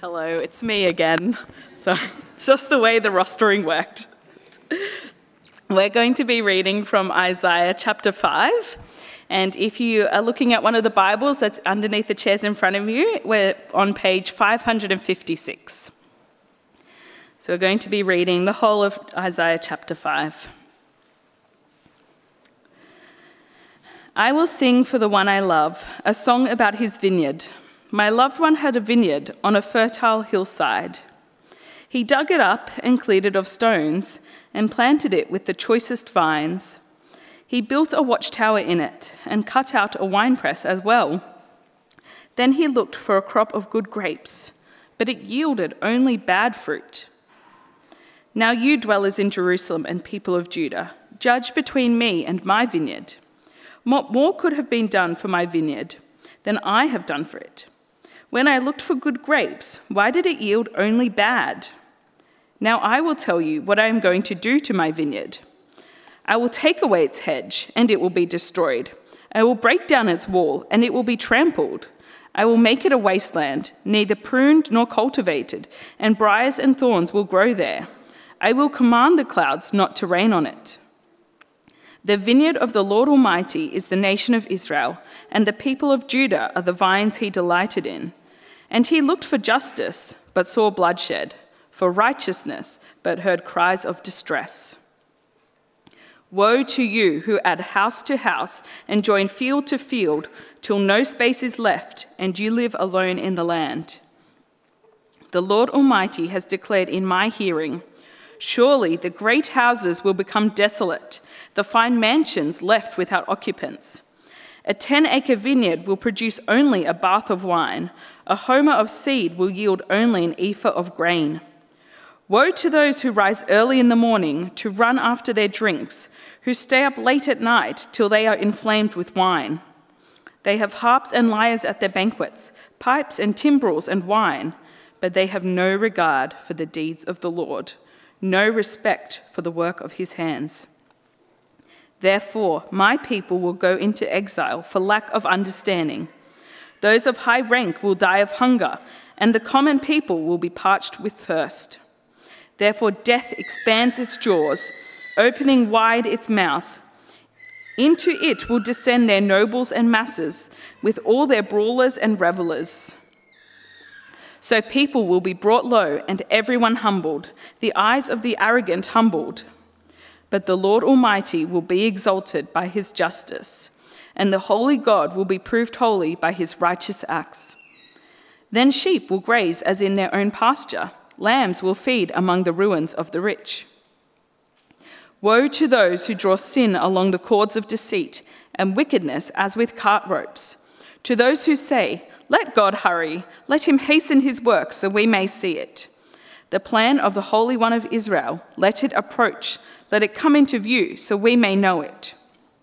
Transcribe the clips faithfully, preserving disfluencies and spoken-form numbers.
Hello, it's me again. So, just the way the rostering worked. We're going to be reading from Isaiah chapter five. And if you are looking at one of the Bibles that's underneath the chairs in front of you, we're on page five hundred fifty-six. So we're going to be reading the whole of Isaiah chapter five. I will sing for the one I love, a song about his vineyard. My loved one had a vineyard on a fertile hillside. He dug it up and cleared it of stones and planted it with the choicest vines. He built a watchtower in it and cut out a winepress as well. Then he looked for a crop of good grapes, but it yielded only bad fruit. Now you dwellers in Jerusalem and people of Judah, judge between me and my vineyard. What more could have been done for my vineyard than I have done for it? When I looked for good grapes, why did it yield only bad? Now I will tell you what I am going to do to my vineyard. I will take away its hedge, and it will be destroyed. I will break down its wall, and it will be trampled. I will make it a wasteland, neither pruned nor cultivated, and briars and thorns will grow there. I will command the clouds not to rain on it. The vineyard of the Lord Almighty is the nation of Israel, and the people of Judah are the vines he delighted in. And he looked for justice, but saw bloodshed, for righteousness, but heard cries of distress. Woe to you who add house to house and join field to field, till no space is left, and you live alone in the land. The Lord Almighty has declared in my hearing, surely the great houses will become desolate, the fine mansions left without occupants. A ten-acre vineyard will produce only a bath of wine. A homer of seed will yield only an ephah of grain. Woe to those who rise early in the morning to run after their drinks, who stay up late at night till they are inflamed with wine. They have harps and lyres at their banquets, pipes and timbrels and wine, but they have no regard for the deeds of the Lord, no respect for the work of his hands. Therefore, my people will go into exile for lack of understanding. Those of high rank will die of hunger, and the common people will be parched with thirst. Therefore, death expands its jaws, opening wide its mouth. Into it will descend their nobles and masses, with all their brawlers and revelers. So people will be brought low, and everyone humbled, the eyes of the arrogant humbled. But the Lord Almighty will be exalted by his justice, and the holy God will be proved holy by his righteous acts. Then sheep will graze as in their own pasture, lambs will feed among the ruins of the rich. Woe to those who draw sin along the cords of deceit, and wickedness as with cart ropes. To those who say, let God hurry, let him hasten his work so we may see it. The plan of the Holy One of Israel, let it approach, let it come into view so we may know it.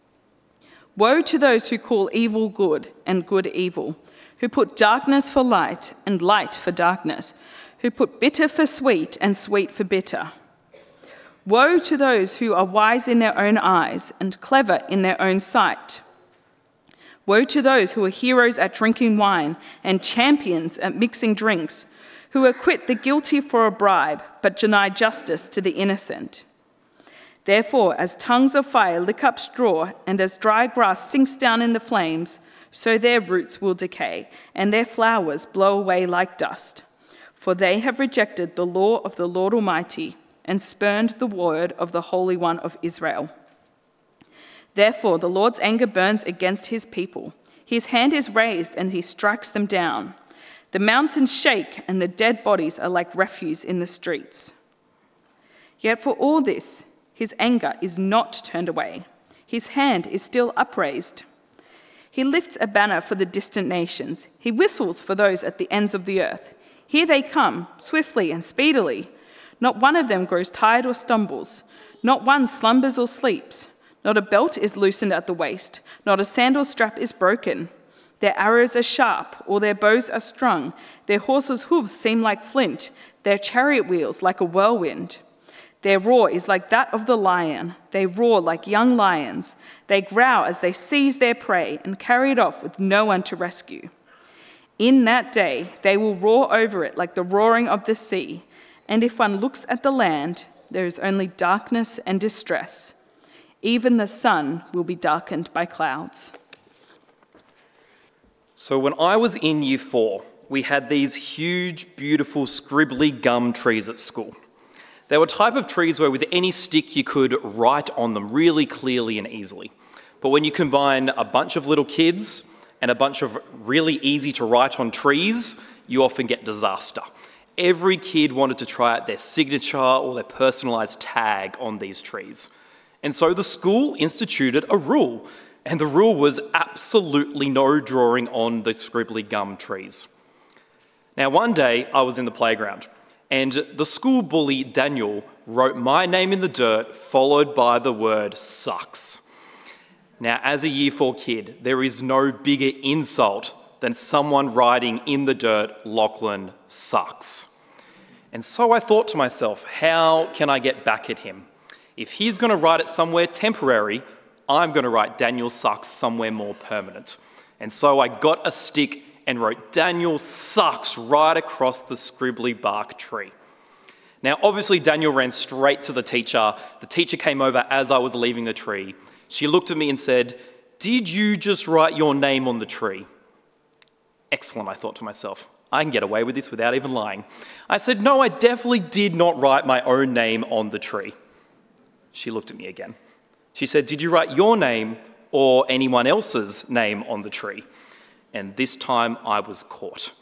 Woe to those who call evil good and good evil, who put darkness for light and light for darkness, who put bitter for sweet and sweet for bitter. Woe to those who are wise in their own eyes and clever in their own sight. Woe to those who are heroes at drinking wine and champions at mixing drinks, who acquit the guilty for a bribe but deny justice to the innocent. Therefore, as tongues of fire lick up straw, and as dry grass sinks down in the flames, so their roots will decay, and their flowers blow away like dust. For they have rejected the law of the Lord Almighty, and spurned the word of the Holy One of Israel. Therefore, the Lord's anger burns against his people. His hand is raised, and he strikes them down. The mountains shake, and the dead bodies are like refuse in the streets. Yet for all this, his anger is not turned away. His hand is still upraised. He lifts a banner for the distant nations. He whistles for those at the ends of the earth. Here they come, swiftly and speedily. Not one of them grows tired or stumbles. Not one slumbers or sleeps. Not a belt is loosened at the waist. Not a sandal strap is broken. Their arrows are sharp, or their bows are strung. Their horses' hooves seem like flint, their chariot wheels like a whirlwind. Their roar is like that of the lion. They roar like young lions. They growl as they seize their prey and carry it off with no one to rescue. In that day, they will roar over it like the roaring of the sea. And if one looks at the land, there is only darkness and distress. Even the sun will be darkened by clouds. So when I was in year four, we had these huge, beautiful, scribbly gum trees at school. They were a type of trees where with any stick you could write on them really clearly and easily. But when you combine a bunch of little kids and a bunch of really easy to write on trees, you often get disaster. Every kid wanted to try out their signature or their personalised tag on these trees. And so the school instituted a rule, and the rule was absolutely no drawing on the scribbly gum trees. Now, one day I was in the playground, and the school bully Daniel wrote my name in the dirt, followed by the word sucks. Now, as a year four kid, there is no bigger insult than someone writing in the dirt, Lachlan sucks. And so I thought to myself, how can I get back at him? If he's going to write it somewhere temporary, I'm going to write Daniel sucks somewhere more permanent. And so I got a stick and wrote Daniel sucks right across the scribbly bark tree. Now, obviously, Daniel ran straight to the teacher. The teacher came over as I was leaving the tree. She looked at me and said, "Did you just write your name on the tree?" Excellent, I thought to myself. I can get away with this without even lying. I said, "No, I definitely did not write my own name on the tree." She looked at me again. She said, "Did you write your name or anyone else's name on the tree?" And this time I was caught.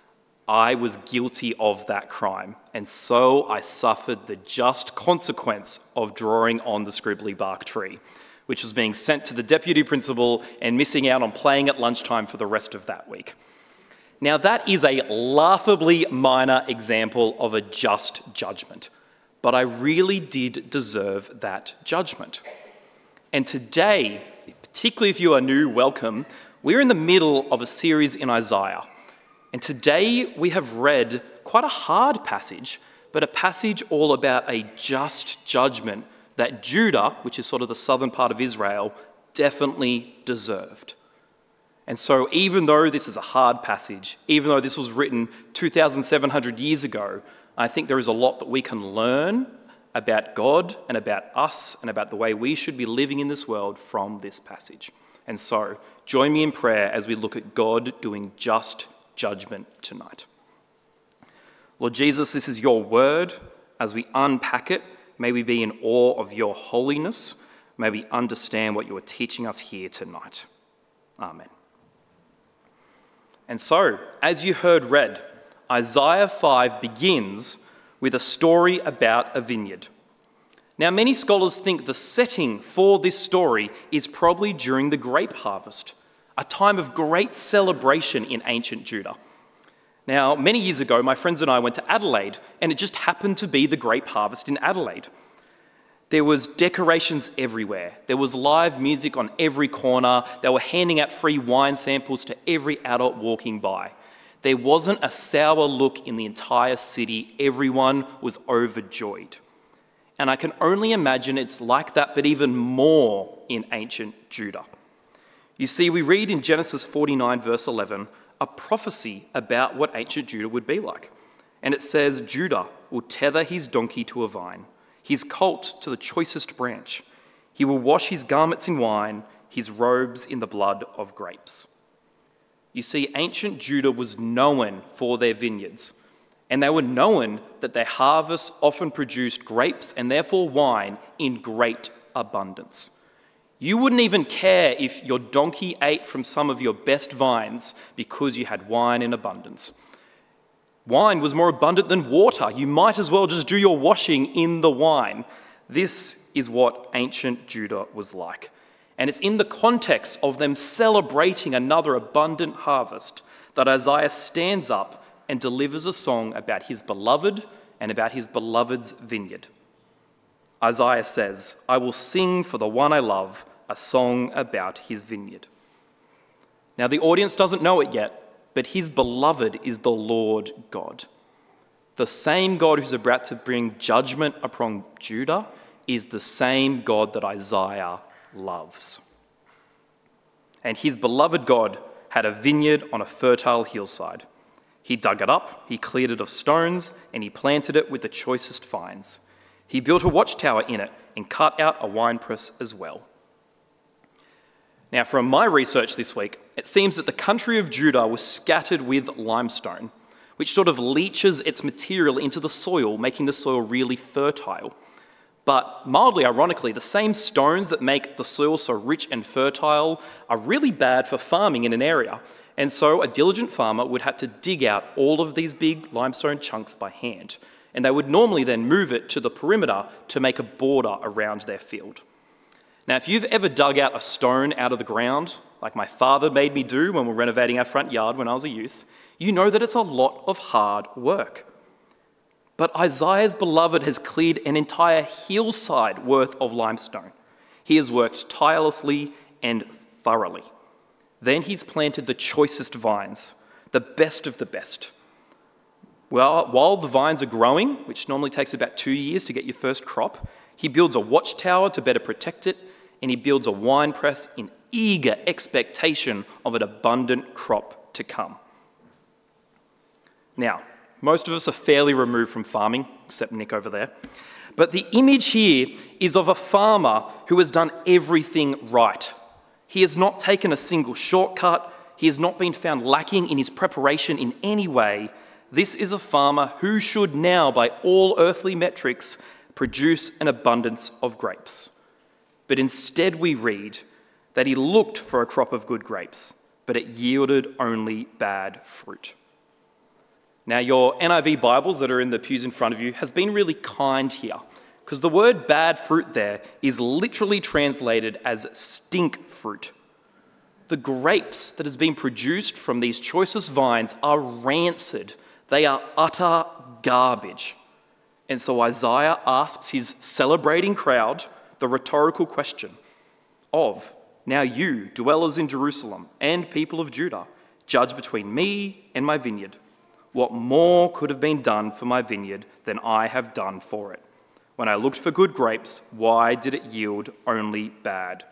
I was guilty of that crime, and so I suffered the just consequence of drawing on the scribbly bark tree, which was being sent to the deputy principal and missing out on playing at lunchtime for the rest of that week. Now, that is a laughably minor example of a just judgment, but I really did deserve that judgment. And today, particularly if you are new, welcome, we're in the middle of a series in Isaiah. And today we have read quite a hard passage, but a passage all about a just judgment that Judah, which is sort of the southern part of Israel, definitely deserved. And so even though this is a hard passage, even though this was written two thousand seven hundred years ago, I think there is a lot that we can learn about God and about us and about the way we should be living in this world from this passage. And so join me in prayer as we look at God doing just judgment tonight. Lord Jesus, this is your word. As we unpack it, may we be in awe of your holiness. May we understand what you are teaching us here tonight. Amen. And so, as you heard read, Isaiah five begins with a story about a vineyard. Now, many scholars think the setting for this story is probably during the grape harvest, a time of great celebration in ancient Judah. Now, many years ago, my friends and I went to Adelaide, and it just happened to be the grape harvest in Adelaide. There was decorations everywhere. There was live music on every corner. They were handing out free wine samples to every adult walking by. There wasn't a sour look in the entire city. Everyone was overjoyed. And I can only imagine it's like that, but even more in ancient Judah. You see, we read in Genesis forty-nine, verse eleven, a prophecy about what ancient Judah would be like. And it says, Judah will tether his donkey to a vine, his colt to the choicest branch. He will wash his garments in wine, his robes in the blood of grapes. You see, ancient Judah was known for their vineyards, and they were known that their harvests often produced grapes and therefore wine in great abundance. You wouldn't even care if your donkey ate from some of your best vines because you had wine in abundance. Wine was more abundant than water. You might as well just do your washing in the wine. This is what ancient Judah was like. And it's in the context of them celebrating another abundant harvest that Isaiah stands up and delivers a song about his beloved and about his beloved's vineyard. Isaiah says, I will sing for the one I love, a song about his vineyard. Now, the audience doesn't know it yet, but his beloved is the Lord God. The same God who's about to bring judgment upon Judah is the same God that Isaiah loves. And his beloved God had a vineyard on a fertile hillside. He dug it up, he cleared it of stones, and he planted it with the choicest vines. He built a watchtower in it and cut out a winepress as well. Now, from my research this week, it seems that the country of Judah was scattered with limestone, which sort of leaches its material into the soil, making the soil really fertile. But mildly ironically, the same stones that make the soil so rich and fertile are really bad for farming in an area. And so a diligent farmer would have to dig out all of these big limestone chunks by hand. And they would normally then move it to the perimeter to make a border around their field. Now, if you've ever dug out a stone out of the ground, like my father made me do when we were renovating our front yard when I was a youth, you know that it's a lot of hard work. But Isaiah's beloved has cleared an entire hillside worth of limestone. He has worked tirelessly and thoroughly. Then he's planted the choicest vines, the best of the best. Well, while the vines are growing, which normally takes about two years to get your first crop, he builds a watchtower to better protect it, and he builds a wine press in eager expectation of an abundant crop to come. Now, most of us are fairly removed from farming, except Nick over there. But the image here is of a farmer who has done everything right. He has not taken a single shortcut. He has not been found lacking in his preparation in any way. This is a farmer who should now, by all earthly metrics, produce an abundance of grapes. But instead we read that he looked for a crop of good grapes, but it yielded only bad fruit. Now, your N I V Bibles that are in the pews in front of you has been really kind here, because the word bad fruit there is literally translated as stink fruit. The grapes that has been produced from these choicest vines are rancid. They are utter garbage. And so Isaiah asks his celebrating crowd the rhetorical question of, now you, dwellers in Jerusalem and people of Judah, judge between me and my vineyard. What more could have been done for my vineyard than I have done for it? When I looked for good grapes, why did it yield only bad?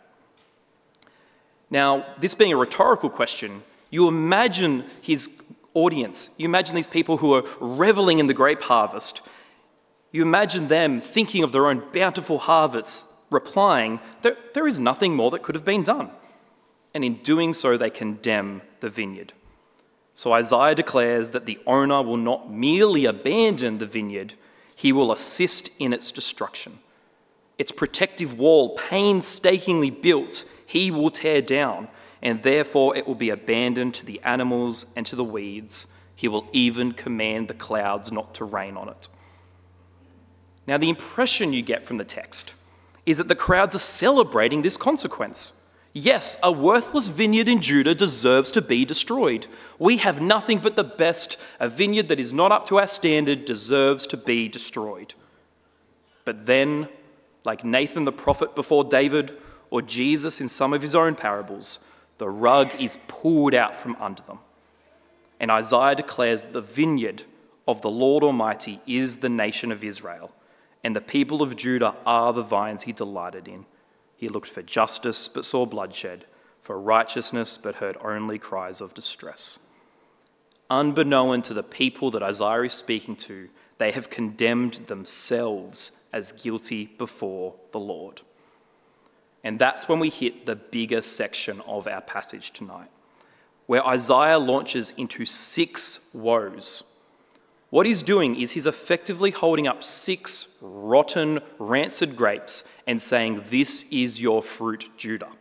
Now, this being a rhetorical question, you imagine his audience, you imagine these people who are reveling in the grape harvest, you imagine them thinking of their own bountiful harvests, replying, there, there is nothing more that could have been done. And in doing so, they condemn the vineyard. So Isaiah declares that the owner will not merely abandon the vineyard, he will assist in its destruction. Its protective wall, painstakingly built, he will tear down, and therefore it will be abandoned to the animals and to the weeds. He will even command the clouds not to rain on it. Now, the impression you get from the text is that the crowds are celebrating this consequence. Yes, a worthless vineyard in Judah deserves to be destroyed. We have nothing but the best. A vineyard that is not up to our standard deserves to be destroyed. But then, like Nathan the prophet before David, or Jesus in some of his own parables, the rug is pulled out from under them. And Isaiah declares the vineyard of the Lord Almighty is the nation of Israel, and the people of Judah are the vines he delighted in. He looked for justice, but saw bloodshed, for righteousness, but heard only cries of distress. Unbeknown to the people that Isaiah is speaking to, they have condemned themselves as guilty before the Lord. And that's when we hit the bigger section of our passage tonight, where Isaiah launches into six woes. What he's doing is he's effectively holding up six rotten, rancid grapes and saying, "This is your fruit, Judah."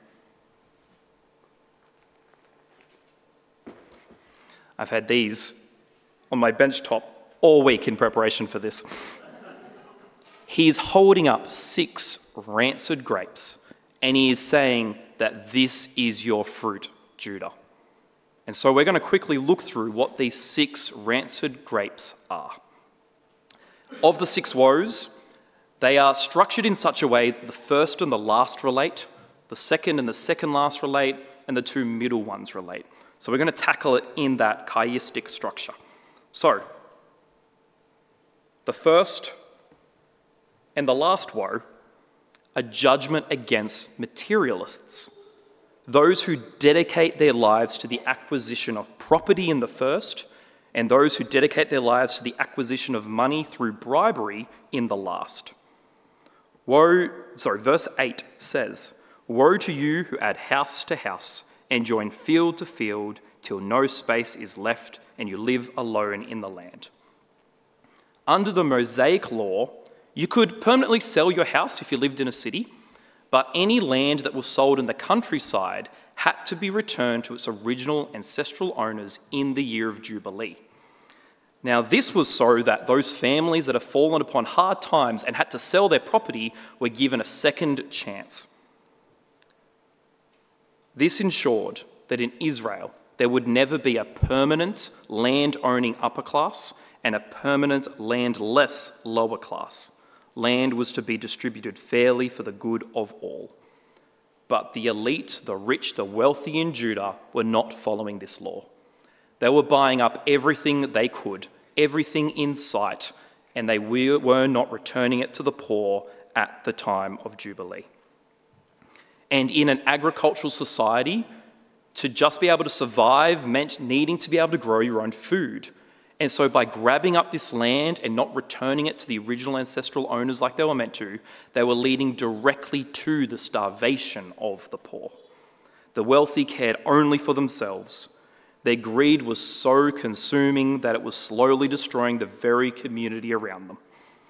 I've had these on my bench top all week in preparation for this. He's holding up six rancid grapes and he is saying that this is your fruit, Judah. And so we're going to quickly look through what these six rancid grapes are. Of the six woes, they are structured in such a way that the first and the last relate, the second and the second last relate, and the two middle ones relate. So we're going to tackle it in that chiastic structure. So, the first and the last woe are judgment against materialists. those who dedicate their lives to the acquisition of property in the first, and those who dedicate their lives to the acquisition of money through bribery in the last. Woe, sorry, verse eight says, "Woe to you who add house to house and join field to field till no space is left and you live alone in the land." Under the Mosaic law, you could permanently sell your house if you lived in a city, but any land that was sold in the countryside had to be returned to its original ancestral owners in the year of Jubilee. Now, this was so that those families that have fallen upon hard times and had to sell their property were given a second chance. This ensured that in Israel, there would never be a permanent land-owning upper class and a permanent landless lower class. Land was to be distributed fairly for the good of all. But the elite, the rich, the wealthy in Judah were not following this law. They were buying up everything they could, everything in sight, and they were not returning it to the poor at the time of Jubilee. And in an agricultural society, to just be able to survive meant needing to be able to grow your own food. And so by grabbing up this land and not returning it to the original ancestral owners like they were meant to, they were leading directly to the starvation of the poor. The wealthy cared only for themselves. Their greed was so consuming that it was slowly destroying the very community around them.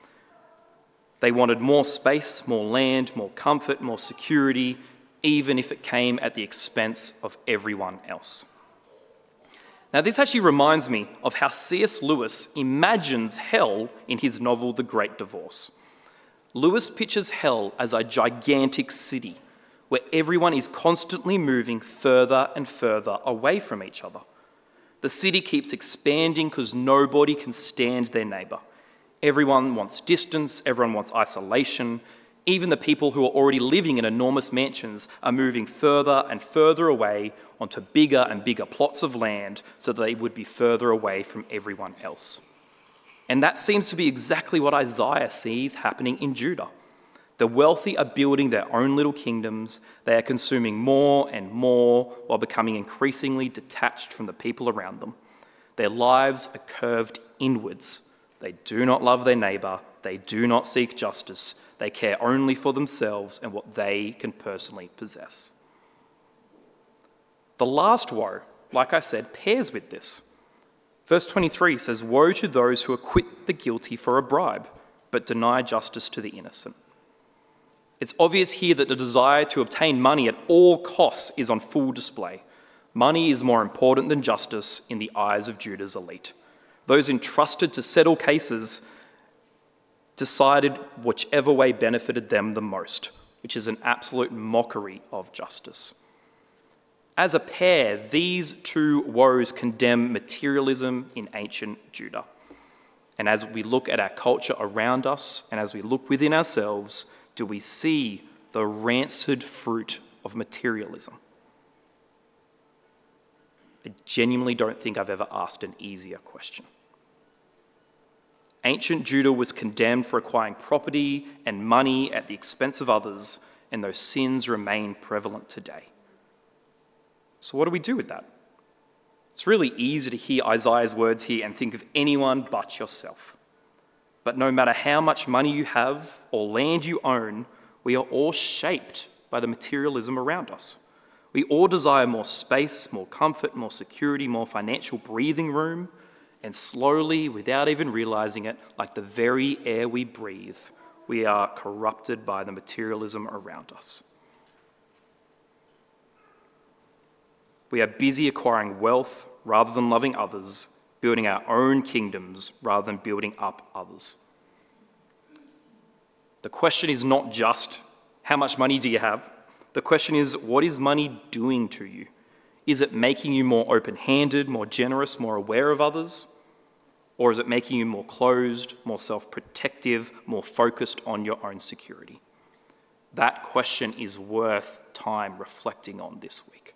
They wanted more space, more land, more comfort, more security, even if it came at the expense of everyone else. Now, this actually reminds me of how C S Lewis imagines hell in his novel The Great Divorce. Lewis pictures hell as a gigantic city where everyone is constantly moving further and further away from each other. The city keeps expanding because nobody can stand their neighbour. Everyone wants distance, everyone wants isolation. Even the people who are already living in enormous mansions are moving further and further away onto bigger and bigger plots of land so that they would be further away from everyone else. And that seems to be exactly what Isaiah sees happening in Judah. The wealthy are building their own little kingdoms. They are consuming more and more while becoming increasingly detached from the people around them. Their lives are curved inwards. They do not love their neighbour. They do not seek justice. They care only for themselves and what they can personally possess. The last woe, like I said, pairs with this. Verse twenty-three says, "Woe to those who acquit the guilty for a bribe, but deny justice to the innocent." It's obvious here that the desire to obtain money at all costs is on full display. Money is more important than justice in the eyes of Judah's elite. Those entrusted to settle cases decided whichever way benefited them the most, which is an absolute mockery of justice. As a pair, these two woes condemn materialism in ancient Judah. And as we look at our culture around us, and as we look within ourselves, do we see the rancid fruit of materialism? I genuinely don't think I've ever asked an easier question. Ancient Judah was condemned for acquiring property and money at the expense of others, and those sins remain prevalent today. So what do we do with that? It's really easy to hear Isaiah's words here and think of anyone but yourself. But no matter how much money you have or land you own, we are all shaped by the materialism around us. We all desire more space, more comfort, more security, more financial breathing room, and slowly, without even realizing it, like the very air we breathe, we are corrupted by the materialism around us. We are busy acquiring wealth rather than loving others, building our own kingdoms rather than building up others. The question is not just, how much money do you have? The question is, what is money doing to you? Is it making you more open-handed, more generous, more aware of others? Or is it making you more closed, more self-protective, more focused on your own security? That question is worth time reflecting on this week.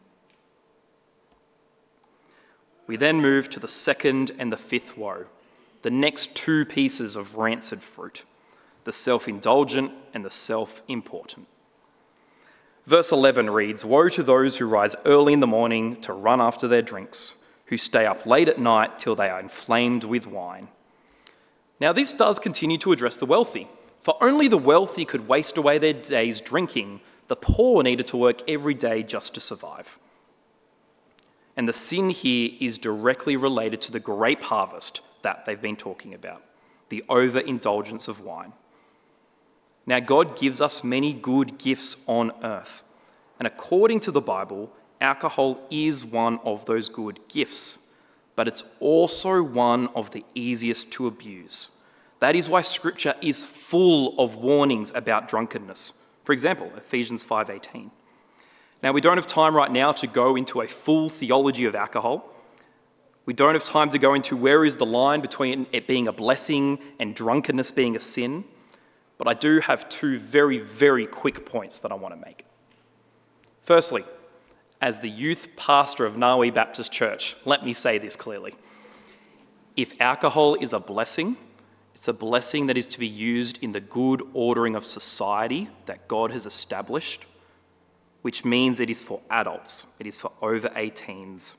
We then move to the second and the fifth woe, the next two pieces of rancid fruit, the self-indulgent and the self-important. Verse eleven reads, "Woe to those who rise early in the morning to run after their drinks, who stay up late at night till they are inflamed with wine." Now this does continue to address the wealthy, for only the wealthy could waste away their days drinking. The poor needed to work every day just to survive. And the sin here is directly related to the grape harvest that they've been talking about, the overindulgence of wine. Now, God gives us many good gifts on earth, and according to the Bible, alcohol is one of those good gifts, but it's also one of the easiest to abuse. That is why Scripture is full of warnings about drunkenness. For example, Ephesians five eighteen. Now, we don't have time right now to go into a full theology of alcohol. We don't have time to go into where is the line between it being a blessing and drunkenness being a sin. But I do have two very, very quick points that I want to make. Firstly, as the youth pastor of Nawi Baptist Church, let me say this clearly. If alcohol is a blessing, it's a blessing that is to be used in the good ordering of society that God has established, which means it is for adults, it is for over eighteens.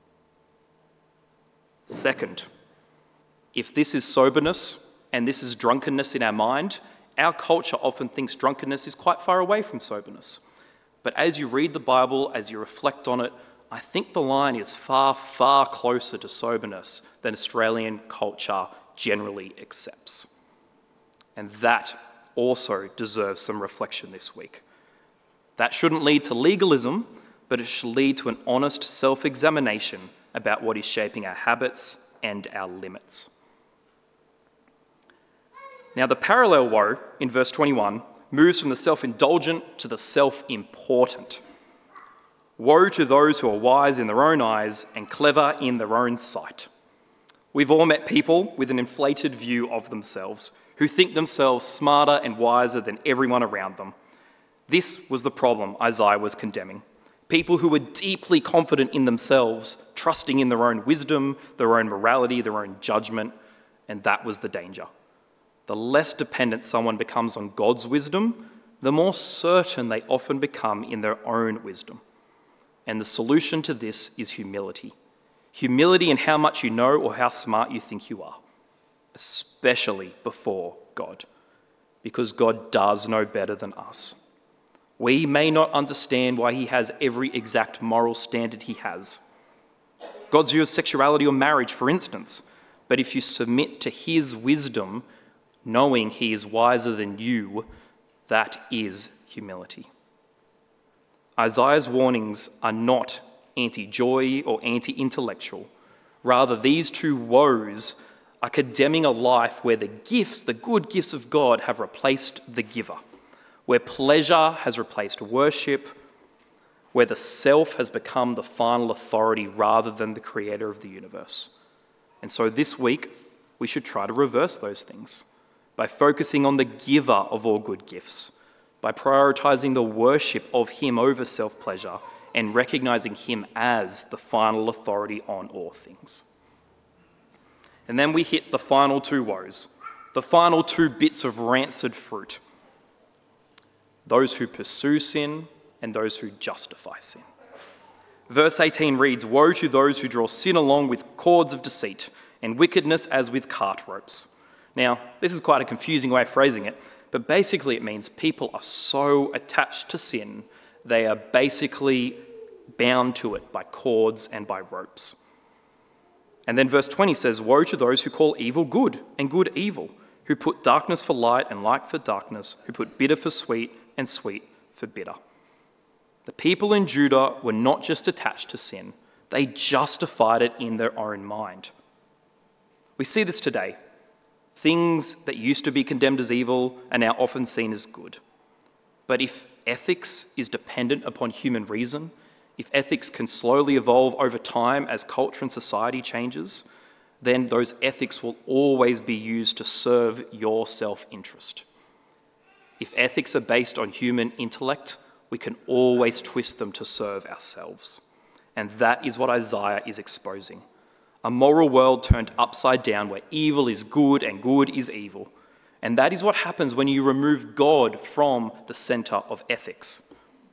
Second, if this is soberness and this is drunkenness in our mind, our culture often thinks drunkenness is quite far away from soberness. But as you read the Bible, as you reflect on it, I think the line is far, far closer to soberness than Australian culture generally accepts. And that also deserves some reflection this week. That shouldn't lead to legalism, but it should lead to an honest self-examination about what is shaping our habits and our limits. Now, the parallel woe in verse twenty-one moves from the self-indulgent to the self-important. Woe to those who are wise in their own eyes and clever in their own sight. We've all met people with an inflated view of themselves, who think themselves smarter and wiser than everyone around them. This was the problem Isaiah was condemning. People who were deeply confident in themselves, trusting in their own wisdom, their own morality, their own judgment, and that was the danger. The less dependent someone becomes on God's wisdom, the more certain they often become in their own wisdom. And the solution to this is humility. Humility in how much you know or how smart you think you are, especially before God, because God does know better than us. We may not understand why he has every exact moral standard he has. God's view of sexuality or marriage, for instance. But if you submit to his wisdom, knowing he is wiser than you, that is humility. Isaiah's warnings are not anti-joy or anti-intellectual. Rather, these two woes are condemning a life where the gifts, the good gifts of God, have replaced the giver, where pleasure has replaced worship, where the self has become the final authority rather than the creator of the universe. And so this week, we should try to reverse those things by focusing on the giver of all good gifts, by prioritizing the worship of him over self-pleasure and recognizing him as the final authority on all things. And then we hit the final two woes, the final two bits of rancid fruit. Those who pursue sin and those who justify sin. Verse eighteen reads, "Woe to those who draw sin along with cords of deceit and wickedness as with cart ropes." Now, this is quite a confusing way of phrasing it, but basically it means people are so attached to sin, they are basically bound to it by cords and by ropes. And then verse twenty says, "Woe to those who call evil good and good evil, who put darkness for light and light for darkness, who put bitter for sweet and sweet for bitter." The people in Judah were not just attached to sin, they justified it in their own mind. We see this today. Things that used to be condemned as evil are now often seen as good. But if ethics is dependent upon human reason, if ethics can slowly evolve over time as culture and society changes, then those ethics will always be used to serve your self-interest. If ethics are based on human intellect, we can always twist them to serve ourselves. And that is what Isaiah is exposing. A moral world turned upside down where evil is good and good is evil. And that is what happens when you remove God from the center of ethics.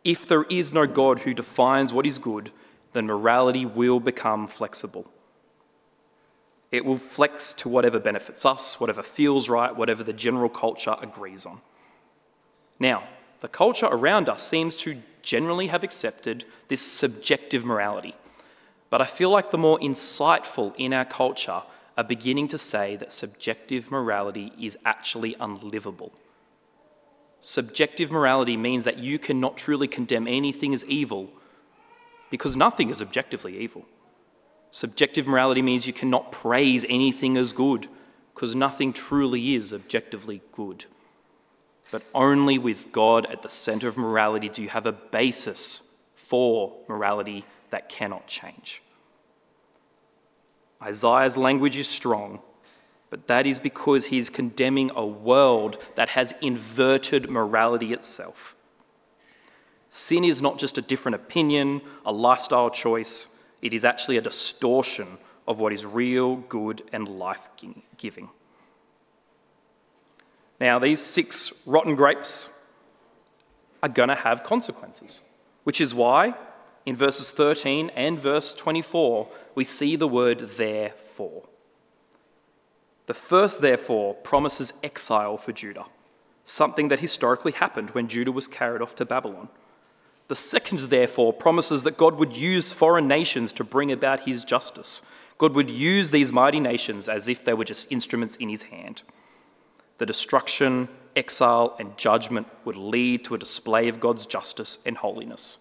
If there is no God who defines what is good, then morality will become flexible. It will flex to whatever benefits us, whatever feels right, whatever the general culture agrees on. Now, the culture around us seems to generally have accepted this subjective morality, but I feel like the more insightful in our culture are beginning to say that subjective morality is actually unlivable. Subjective morality means that you cannot truly condemn anything as evil because nothing is objectively evil. Subjective morality means you cannot praise anything as good because nothing truly is objectively good. But only with God at the centre of morality do you have a basis for morality that cannot change. Isaiah's language is strong, but that is because he is condemning a world that has inverted morality itself. Sin is not just a different opinion, a lifestyle choice. It is actually a distortion of what is real, good, and life-giving. Now, these six rotten grapes are going to have consequences, which is why in verses thirteen and verse twenty-four, we see the word therefore. The first therefore promises exile for Judah, something that historically happened when Judah was carried off to Babylon. The second, therefore, promises that God would use foreign nations to bring about his justice. God would use these mighty nations as if they were just instruments in his hand. The destruction, exile, and judgment would lead to a display of God's justice and holiness.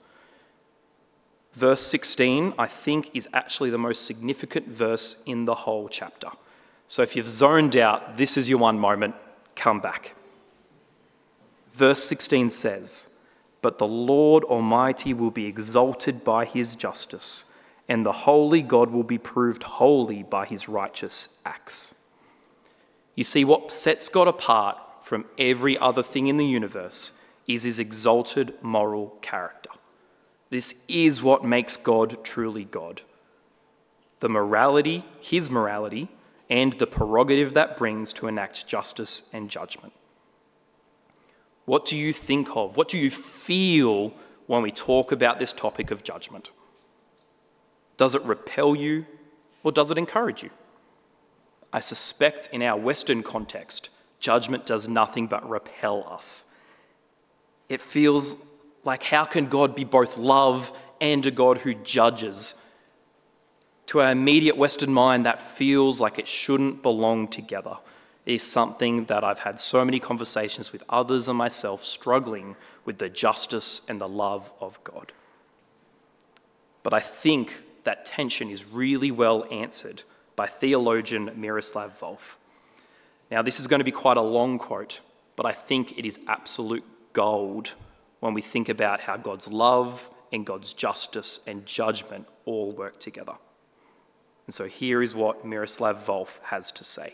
Verse sixteen, I think, is actually the most significant verse in the whole chapter. So if you've zoned out, this is your one moment, come back. Verse sixteen says, "But the Lord Almighty will be exalted by his justice, and the holy God will be proved holy by his righteous acts." You see, what sets God apart from every other thing in the universe is his exalted moral character. This is what makes God truly God. The morality, his morality, and the prerogative that brings to enact justice and judgment. What do you think of? What do you feel when we talk about this topic of judgment? Does it repel you or does it encourage you? I suspect in our Western context, judgment does nothing but repel us. It feels like, how can God be both love and a God who judges? To our immediate Western mind, that feels like it shouldn't belong together. It is something that I've had so many conversations with others and myself struggling with the justice and the love of God. But I think that tension is really well answered by theologian Miroslav Volf. Now, this is going to be quite a long quote, but I think it is absolute gold when we think about how God's love and God's justice and judgment all work together. And so here is what Miroslav Volf has to say.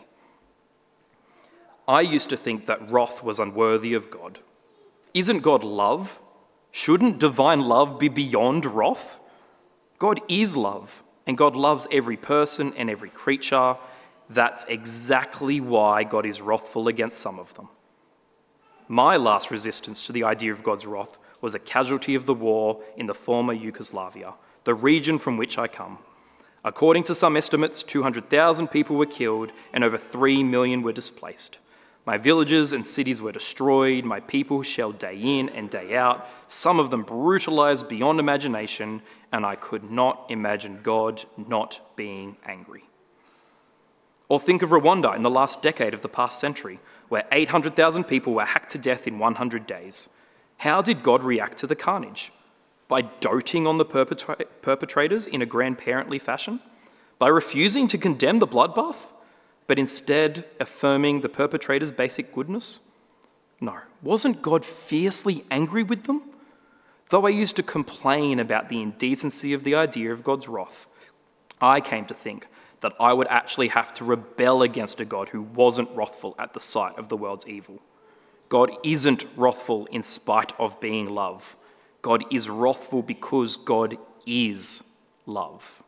I used to think that wrath was unworthy of God. Isn't God love? Shouldn't divine love be beyond wrath? God is love, and God loves every person and every creature. That's exactly why God is wrathful against some of them. My last resistance to the idea of God's wrath was a casualty of the war in the former Yugoslavia, the region from which I come. According to some estimates, two hundred thousand people were killed and over three million were displaced. My villages and cities were destroyed, my people shelled day in and day out, some of them brutalized beyond imagination, and I could not imagine God not being angry. Or think of Rwanda in the last decade of the past century, where eight hundred thousand people were hacked to death in one hundred days. How did God react to the carnage? By doting on the perpetra- perpetrators in a grandparently fashion? By refusing to condemn the bloodbath, but instead affirming the perpetrator's basic goodness? No. Wasn't God fiercely angry with them? Though I used to complain about the indecency of the idea of God's wrath, I came to think that I would actually have to rebel against a God who wasn't wrathful at the sight of the world's evil. God isn't wrathful in spite of being love. God is wrathful because God is love.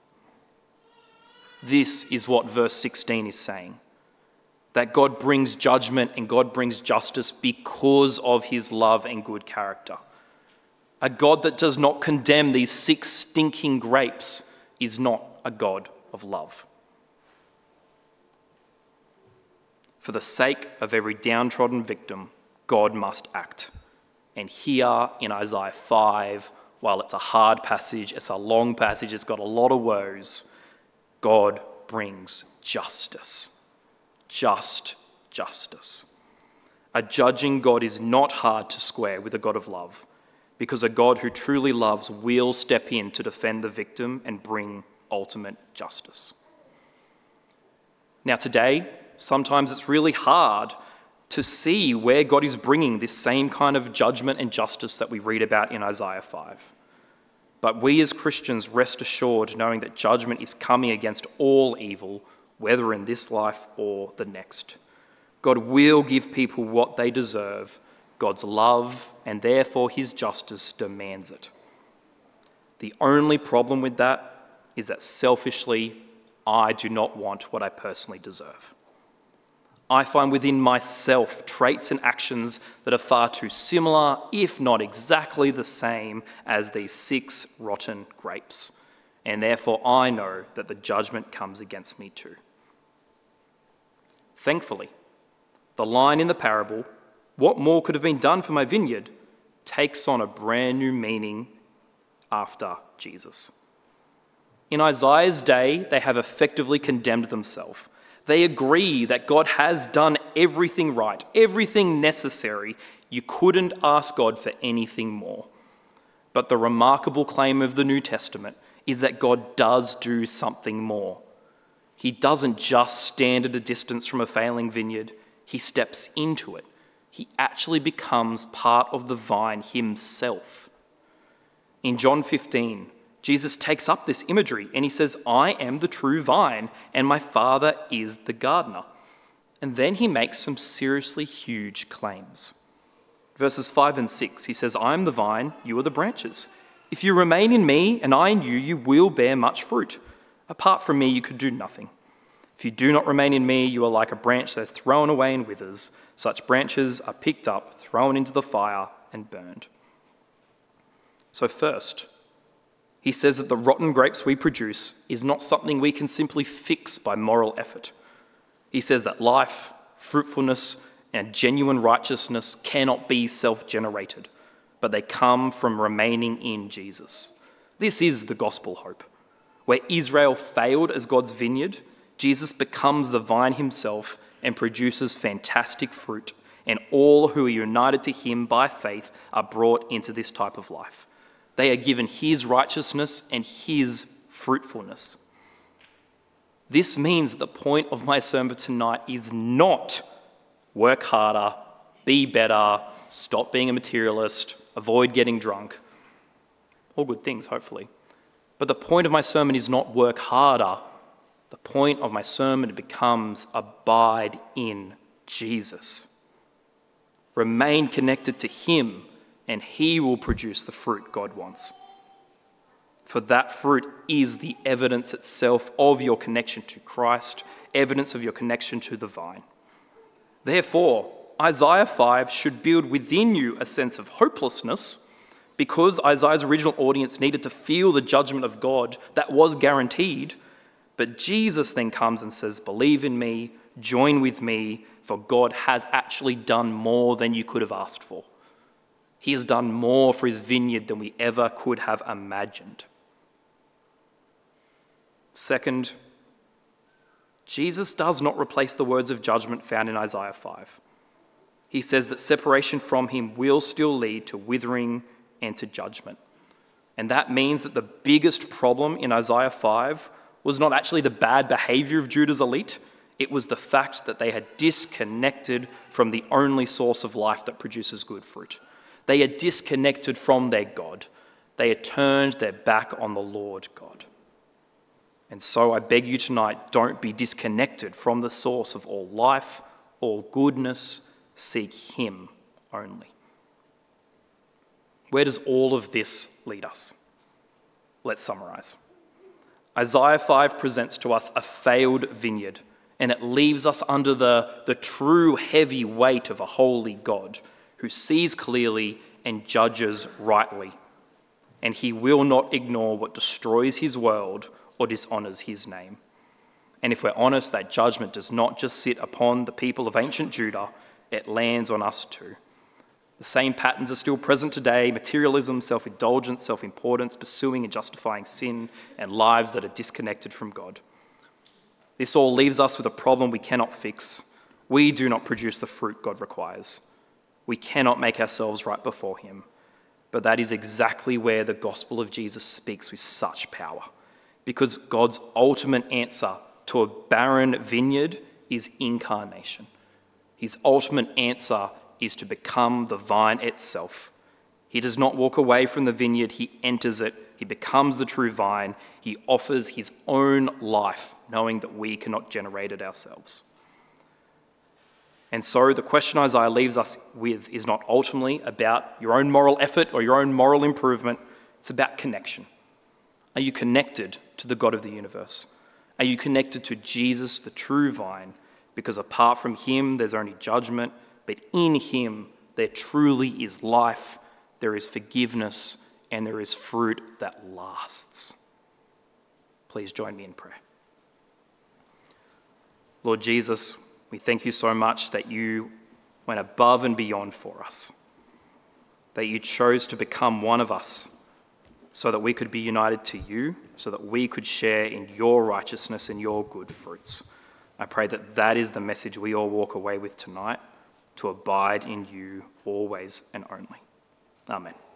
This is what verse sixteen is saying, that God brings judgment and God brings justice because of his love and good character. A God that does not condemn these six stinking grapes is not a God of love. For the sake of every downtrodden victim, God must act. And here in Isaiah five, while it's a hard passage, it's a long passage, it's got a lot of woes, God brings justice. Just justice. A judging God is not hard to square with a God of love, because a God who truly loves will step in to defend the victim and bring ultimate justice. Now today, sometimes it's really hard to see where God is bringing this same kind of judgment and justice that we read about in Isaiah five. But we as Christians rest assured knowing that judgment is coming against all evil, whether in this life or the next. God will give people what they deserve. God's love and therefore his justice demands it. The only problem with that is that selfishly, I do not want what I personally deserve. I find within myself traits and actions that are far too similar, if not exactly the same, as these six rotten grapes. And therefore I know that the judgment comes against me too. Thankfully, the line in the parable, "What more could have been done for my vineyard?" takes on a brand new meaning after Jesus. In Isaiah's day, they have effectively condemned themselves. They agree that God has done everything right, everything necessary. You couldn't ask God for anything more. But the remarkable claim of the New Testament is that God does do something more. He doesn't just stand at a distance from a failing vineyard. He steps into it. He actually becomes part of the vine himself. In John fifteen, Jesus takes up this imagery and he says, "I am the true vine and my Father is the gardener." And then he makes some seriously huge claims. Verses five and six, he says, "I am the vine, you are the branches. If you remain in me and I in you, you will bear much fruit. Apart from me, you could do nothing. If you do not remain in me, you are like a branch that is thrown away and withers. Such branches are picked up, thrown into the fire, and burned." So first, he says that the rotten grapes we produce is not something we can simply fix by moral effort. He says that life, fruitfulness, and genuine righteousness cannot be self-generated, but they come from remaining in Jesus. This is the gospel hope. Where Israel failed as God's vineyard, Jesus becomes the vine himself and produces fantastic fruit, and all who are united to him by faith are brought into this type of life. They are given his righteousness and his fruitfulness. This means that the point of my sermon tonight is not work harder, be better, stop being a materialist, avoid getting drunk. All good things, hopefully. But the point of my sermon is not work harder. The point of my sermon becomes abide in Jesus. Remain connected to him, and he will produce the fruit God wants. For that fruit is the evidence itself of your connection to Christ, evidence of your connection to the vine. Therefore, Isaiah five should build within you a sense of hopelessness, because Isaiah's original audience needed to feel the judgment of God that was guaranteed. But Jesus then comes and says, "Believe in me, join with me, for God has actually done more than you could have asked for. He has done more for his vineyard than we ever could have imagined." Second, Jesus does not replace the words of judgment found in Isaiah five. He says that separation from him will still lead to withering and to judgment. And that means that the biggest problem in Isaiah five was not actually the bad behavior of Judah's elite. It was the fact that they had disconnected from the only source of life that produces good fruit. They had disconnected from their God. They had turned their back on the Lord God. And so I beg you tonight, don't be disconnected from the source of all life, all goodness. Seek him only. Where does all of this lead us? Let's summarize. Isaiah five presents to us a failed vineyard, and it leaves us under the, the true heavy weight of a holy God who sees clearly and judges rightly, and he will not ignore what destroys his world or dishonors his name. And if we're honest, that judgment does not just sit upon the people of ancient Judah, it lands on us too. The same patterns are still present today: materialism, self-indulgence, self-importance, pursuing and justifying sin, and lives that are disconnected from God. This all leaves us with a problem we cannot fix. We do not produce the fruit God requires. We cannot make ourselves right before him. But that is exactly where the gospel of Jesus speaks with such power, because God's ultimate answer to a barren vineyard is incarnation. His ultimate answer is to become the vine itself. He does not walk away from the vineyard, he enters it. He becomes the true vine. He offers his own life, knowing that we cannot generate it ourselves. And so the question Isaiah leaves us with is not ultimately about your own moral effort or your own moral improvement. It's about connection. Are you connected to the God of the universe? Are you connected to Jesus, the true vine? Because apart from him, there's only judgment, but in him, there truly is life, there is forgiveness, and there is fruit that lasts. Please join me in prayer. Lord Jesus, we thank you so much that you went above and beyond for us, that you chose to become one of us so that we could be united to you, so that we could share in your righteousness and your good fruits. I pray that that is the message we all walk away with tonight, to abide in you always and only. Amen.